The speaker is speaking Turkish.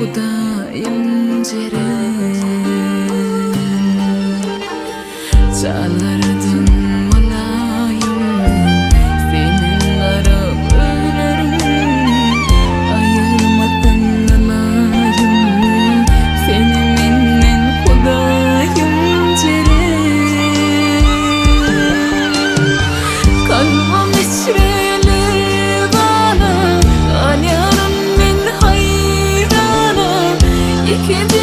Hudayım Ceren çağlardın malayım senin arab ölürüm ayırmadın alayım seni minnen Hudayım Ceren kalbim içreli bana alyanım min hayrana iki